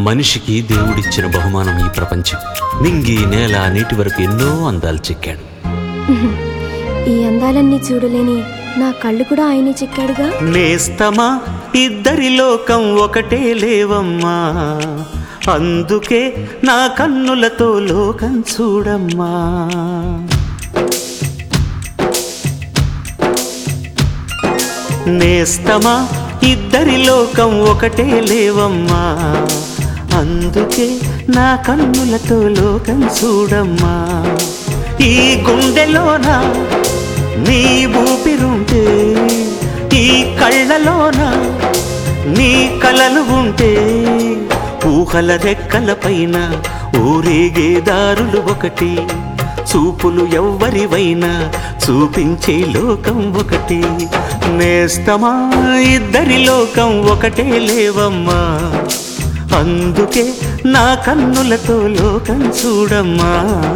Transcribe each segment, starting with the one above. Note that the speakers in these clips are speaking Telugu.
మనిషికి దేవుడిచ్చిన బహుమానం ఈ ప్రపంచం. నింగి నేల నీటి వరకు ఎన్నో అందాలు చిక్కాడు. ఈ అందాలన్నీ చూడలేని నా కళ్ళు కూడా ఆయనే చిక్కాడుగా. నేస్తమా ఇద్దరి లోకం ఒకటే లేవమ్మా, అందుకే నా కన్నులతో లోకం చూడమ్మా. నేస్తమా ఇద్దరి లోకం ఒకటే లేవమ్మా, అందుకే నా కన్నులతో లోకం చూడమ్మా. ఈ గుండెలోన నీ ఊపిరుంటే, ఈ కళ్ళలోన నీ కలలు ఉంటే, ఊహల రెక్కల పైన ఊరేగే దారులు ఒకటి, చూపులు ఎవ్వరివైనా చూపించే లోకం ఒకటి. నేస్తమా ఇద్దరి లోకం ఒకటే లేవమ్మా, అందుకే నా కన్నులతో లోకం చూడమ్మా.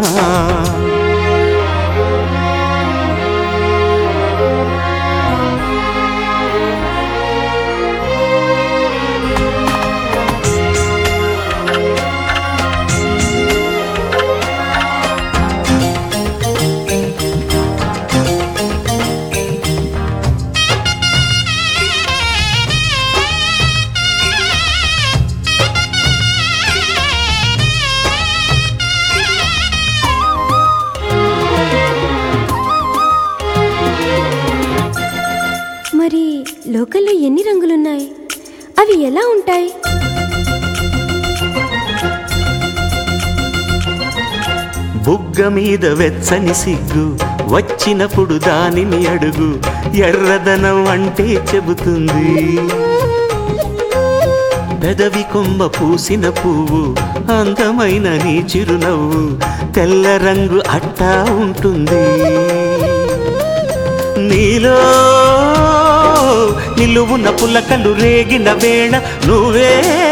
మరి లోకల్లో ఎన్ని రంగులున్నాయి? అవి ఎలా ఉంటాయి? బుగ్గ మీద వెచ్చని సిగ్గు వచ్చినప్పుడు దానిని అడుగు, ఎర్రదనం అంటే చెబుతుంది. పెదవి కొమ్మ పూసిన పువ్వు అందమైన నీ చిరునవ్వు, తెల్ల రంగు అట్టా ఉంటుంది. నీలో నిలువున పులకలు రేగిన వేళ నువ్వే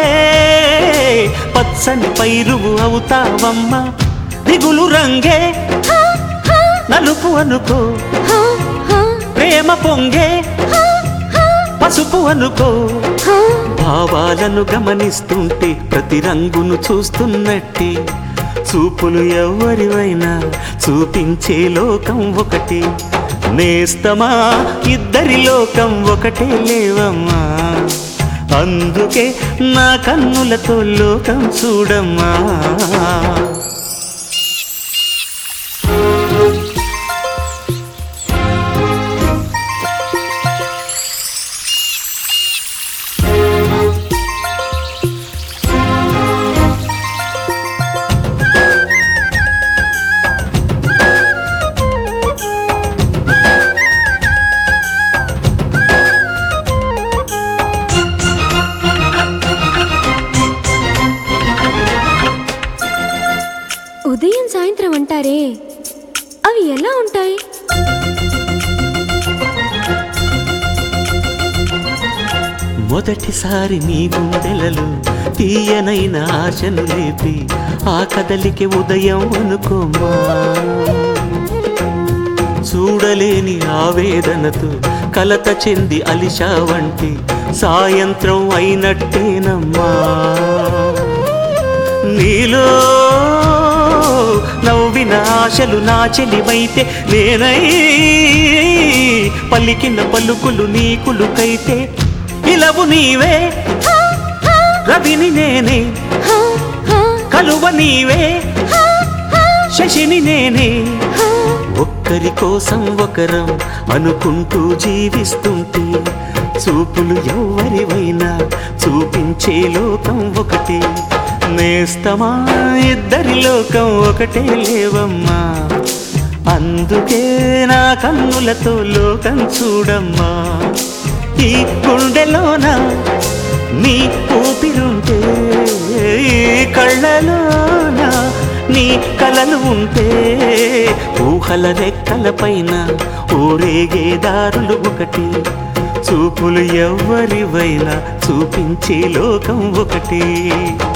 పచ్చని పైరువు అవుతావమ్మా. దిగులు రంగే నలుపు అనుకో, ప్రేమ పొంగే పసుపు అనుకో. భావాలను గమనిస్తుంటే ప్రతి రంగును చూస్తున్నట్టే, చూపులు ఎవరివైనా చూపించే లోకం ఒకటి. నేస్తమా ఇద్దరి లోకం ఒకటే లేవమ్మా, అందుకే నా కన్నులతో లోకం చూడమ్మా. ఉదయం సాయంత్రం అంటారే, అవి ఎలా ఉంటాయి? మొదటిసారి నీ గుండెలలో తీయనైన ఆశను లేపి, ఆ కదలికి ఉదయం అనుకోమా. చూడలేని ఆవేదనతో కలత చెంది అలిశావంటి సాయంత్రం అయినట్టేనమ్మా. నీలో నవ్విన ఆశలు నా చెలివైతే నేనై, పలికిన పలుకులు నీకులుకైతే, ఇలవు నీవే రవిని నేనే, కలువ నీవే శశిని నేనే. ఒక్కరి కోసం ఒకరం అనుకుంటూ జీవిస్తుంటే, చూపులు ఎవరివైనా చూపించే లోకం ఒకటి. నేస్తమా ఇద్దరి లోకం ఒకటే లేవమ్మా, అందుకే నా కన్నులతో లోకం చూడమ్మా. ఈ గుండెలోన నీ ఊపిరుంటే, ఈ కళ్ళలోన నీ కలలు ఉంటే, ఊహల రెక్కల పైన ఊరేగే దారులు ఒకటి, చూపులు ఎవరివైనా చూపించే లోకం ఒకటి.